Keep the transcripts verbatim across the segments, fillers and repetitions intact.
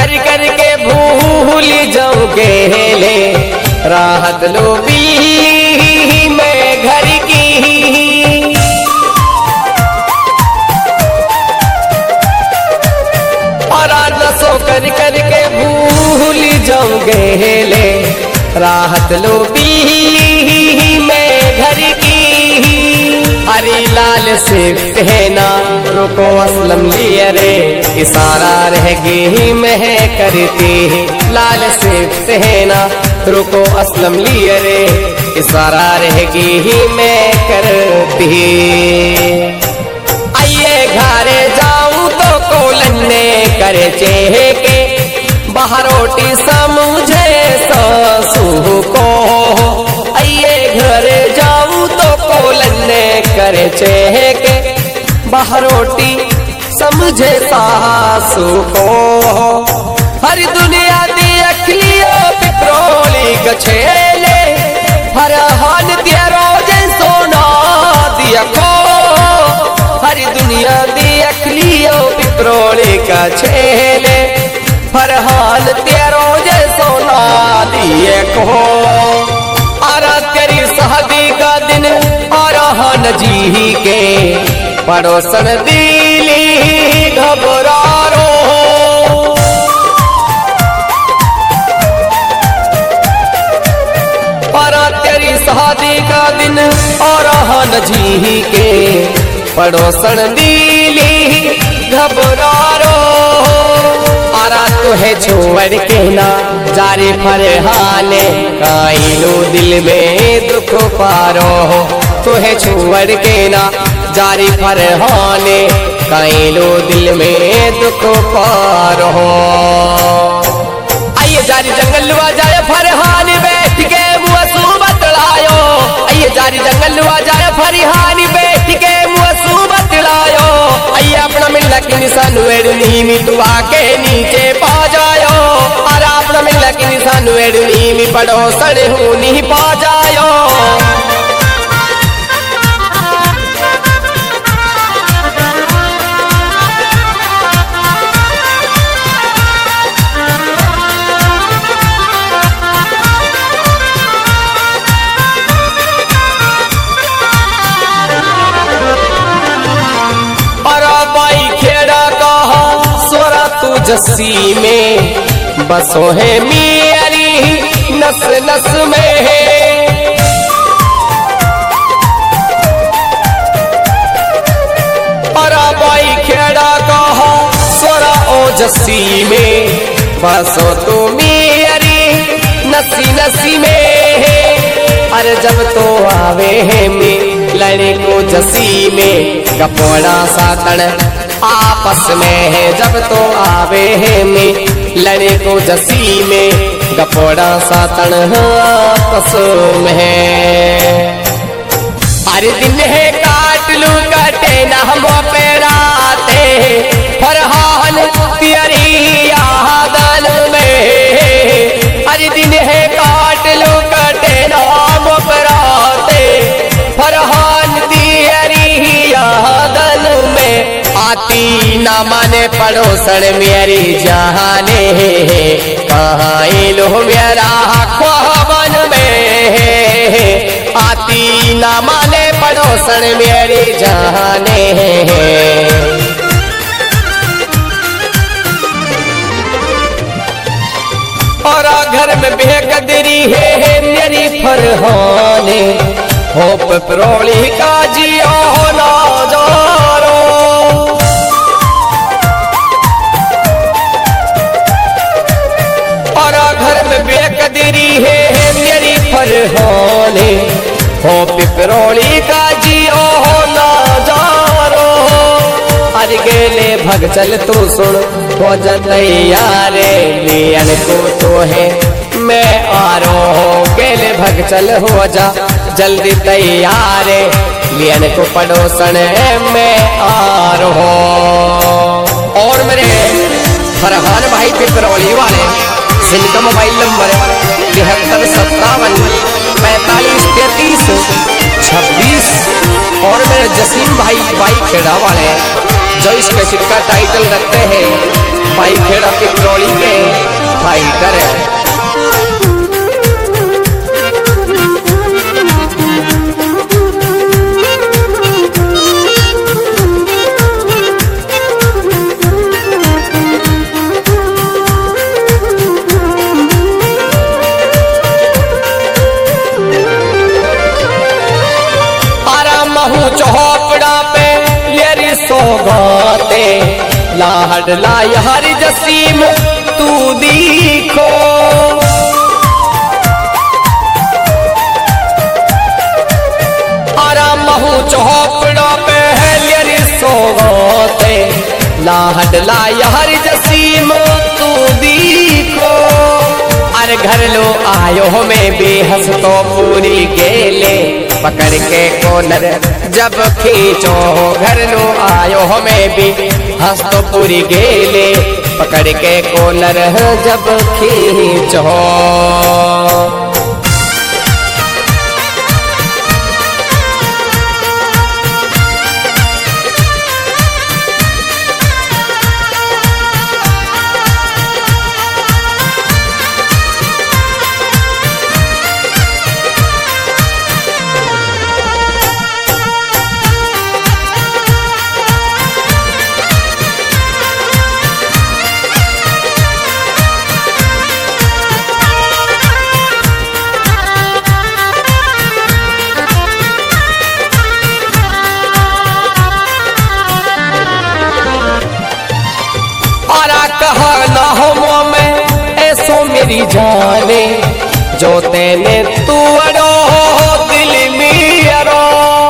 कर कर के भूल जाऊं गेले, राहत लो बिल्ली मैं घर की। और नसो कर कर के भूल जाऊं गेले, राहत लो बिल्ली मैं घर की। हरी लाल से कहना रुको असलम लिए रे, इशारा रह गई मैं करती। लाल से कहना रुको असलम लिए रे, इशारा रह गई मैं करती। आइए घरे जाऊं तो कोलन्ने करे चेहे के, बाहर रोटी समझे सासू को। आइए घरे जाऊं तो कोलन्ने करे चेहे के, बाहर रोटी समझे सासू को। हर दुनिया देख लियो पित्रोली गछेले, हर हाल दिया रोज सोना दिया को। हर दुनिया देख लियो पित्रोली गछेले, हर हाल तेरो जे सोना दिए को। आरा तेरी शादी का दिन और हन जी के, पड़ोसन दिली घबरारो। आरा तेरी शादी का दिन और हन जी के, पड़ोसन दिली घबरारो। आरा तुहे छोड़ के ना जारी फरहाने, काइलो दिल में दुख पारो। तुहे छोड़ के ना जारी फरहाने, काइलो दिल में दुख पारो। आइए जारी जंगल वा जाए फरहान बैठ के मुसू बतलायो। आइए जारी जंगल वा जाए फरहान बैठ के मुसू बतलायो। आइए अपना मिला की निशान वेड़नी मी तू आके नीचे पा जायो। और अपना मिला की निशान वेड़नी मी पड़ोसन हूँ नहीं पा जायो। जस्सी में बसो है मेरी नस नस में है। और बाई खेड़ा कहा सोरा ओ जस्सी में, बसो तो मेरी नसी नसी में है। अरे जब तो आवे है में लड़े को जस्सी में, कपड़ा सातन आपस में है। जब तो आवे है में लड़े को जसी में, गपोड़ा सातन आपस में है। हर दिन है काट लू कटे न हम पेराते, फरहान तेरी यादन में। हर दिन है काट लू कटे न हम पेराते, फरहान तेरी यादन में। आती ना माने पड़ोसन मेरी जहाने, कहाँ लो मेरा ख्वाबन में। आती ना माने पड़ोसन मेरी जहाने। और घर में बेकदरी है मेरी फरहाने, होप प्रोली का जियो ना जारो। बेकदरी है मेरी फरहाने, हो पिपरोली का जियो ना जारो। अरे गेले भग चल तू सुन हो जतैयारे, लियन को तो है मैं आ रो। गेले भग चल हो जा जल्दी तैयारे, लियन को पड़ोसन मैं आ रो। और मेरे फरहान भाई पिपरोली वाले जिनका मोबाइल नंबर तिहत्तर सत्तावन पैंतालीस तैतीस छब्बीस। और मेरे जसीम भाई बाइक खेड़ा वाले जो इस कैसेट का टाइटल रखते हैं भाई खेड़ा पिपरोली के फाइटर है। चौपड़ा पे ये सौगाते लाहड़ लाई हर जसीम तू देखो, आराम महू चौपड़ा पे ये सौगाते लाहड़ लाई हर जसीम तू देखो। अरे घर लो आयो में बेहस तो पूरी गेले पकड़ के कोलर जब खींचो, घर लो आयो हमें भी हंस तो पूरी गेले पकड़ के कोलर जब खींचो। मेरी जाने जो तेने तू अड़ो दिल मेरा,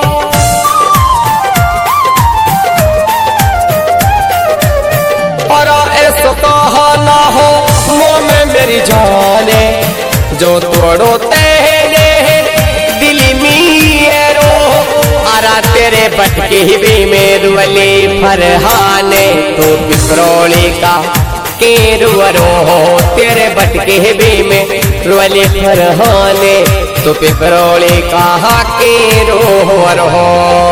और ऐसा कहा ना हो मुँह में मेरी जाने जो तोड़ो तेने दिल मेरा। आरा तेरे बटके भी मेरू अली फरहाने तो पिपरोली का के रुअरो हो, तेरे बटके भी में रुअली फरहाने तो पिपरोली कहा के रोहर हो।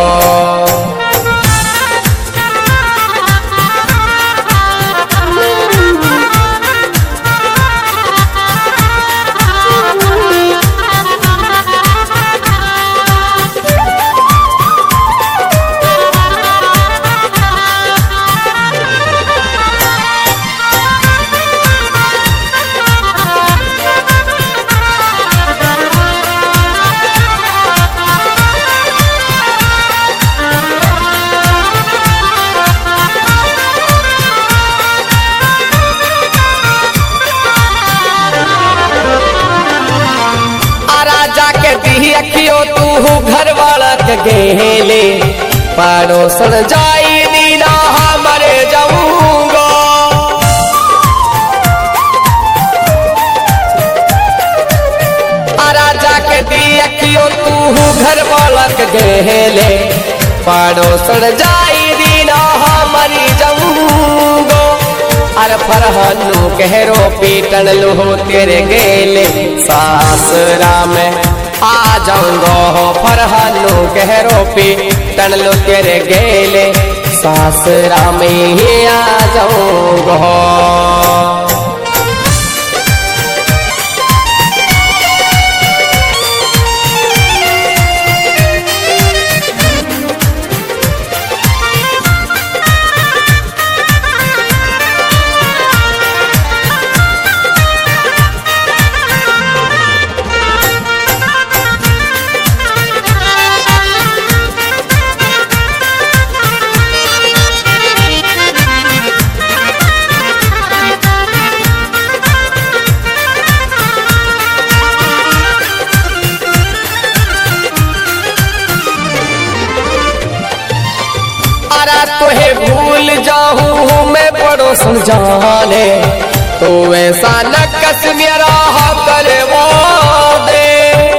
अखियो तू घर वाला के गेले पड़ोसन जाई दीना मर जाऊंगा। राजा के दी अखियो तू घर वाला के गेले पड़ोसन जाई दीना मर जाऊंगा। अर फरहानू कहरो पीटन लो तेरे गेले सासरा में आ जाऊंगो, फरहानू कहरो पी टन लो तेरे गेले सासरा में ही आ जाऊंगो। तोहे भूल जाऊं मैं पड़ोसन जाने तो ऐसा न कस मेरा करे वो दे।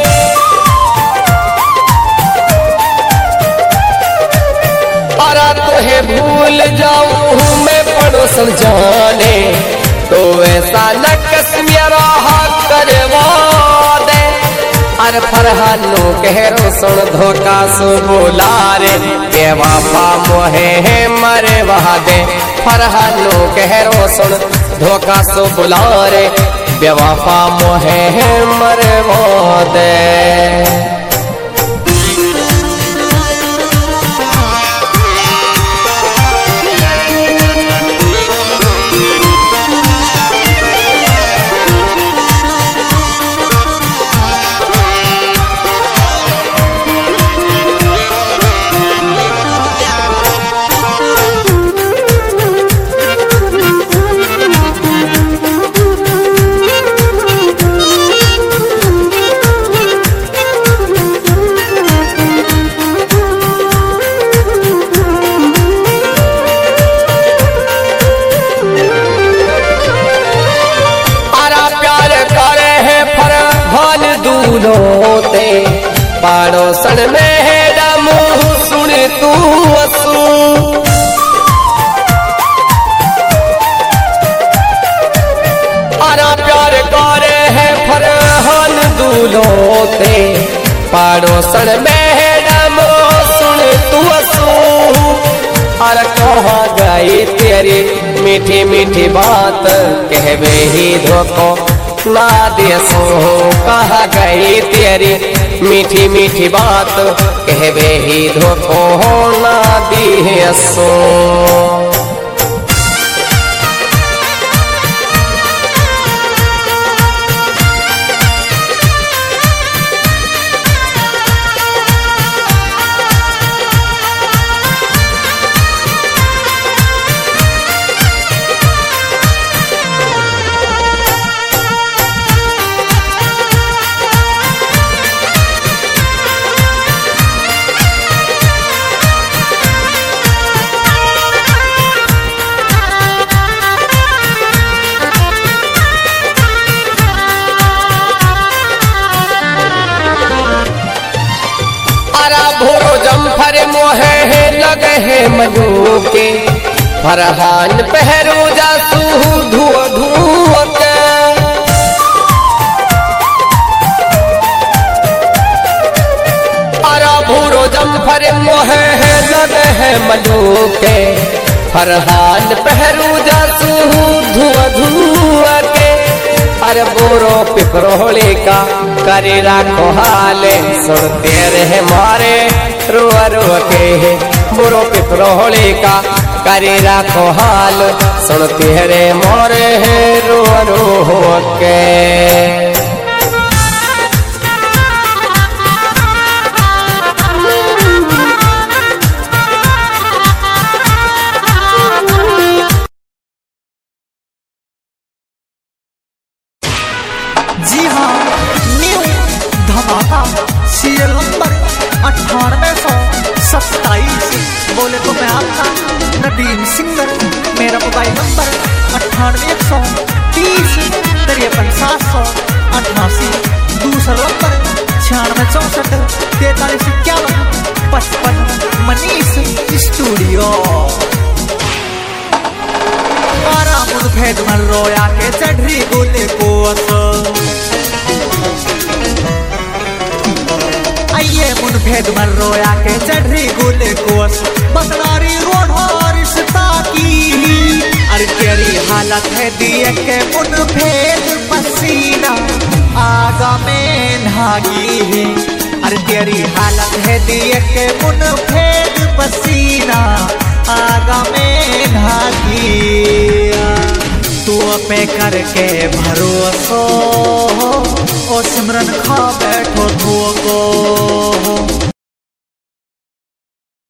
अरे तोहे भूल जाऊं मैं पड़ोसन जाने तो ऐसा न कस मेरा करे वो दे। अरे फर फरहानो कहरो सुन धोखा सो बोला रे बेवफा मोहे मरे वहादे फरहानो कहरो सुन धोखा सो बुला रे बेवफा मोहे मरे वहादे। दूलोते पड़ोसन में डमू सुन तू असू आरा प्यार करे है फरहान दूलोते पड़ोसन में डमू सुन तू असू अरे कहाँ गई तेरी मीठी मीठी बात कहवे ही धोखो ना देसो कहा गई तेरी मीठी मीठी बात कहवे ही धोखो ना दियसो। भोरो जम्फर मोहे है लगे है मनु के फरहान पहरू जासू धुआ धुआ के अरा भोरो जम्फर मोहे है लगे है मनु के फरहान पहरू जासू धुआ धुआ के अरे बोरो पिपरोली का करे राखो हाले सुनते रहे मारे रुआ रुआ के बोरो पिपरोली का करे राखो हाल सुनते रे मारे रुआ रुआ के। जी हाँ, न्यू धमाका सीरियल नंबर अठानवे सौ सत्ताईस बोले तो मैं आपका नदीम सिंगर। मेरा मोबाइल नंबर अट्ठानवे एक सौ तीस तिरपन सात सौ अट्ठासी। दूसरा नंबर छियानवे चौसठ तैतालीस इक्यावन पचपन। मनीष स्टूडियो भेद मन रोया के चढ़ी गोले कोस आइए मुन भेद मन रोया के चढ़ी गोले कोस बदनारी रोड रिश्ता की अरे तेरी हालत है दिए के मुन भेद पसीना आगा में नागी है। अरे तेरी हालत है दिए के मुन भेद पसीना आगा में नागी तू पे करके भरोसो ओ सिमरन खा बैठो धो को।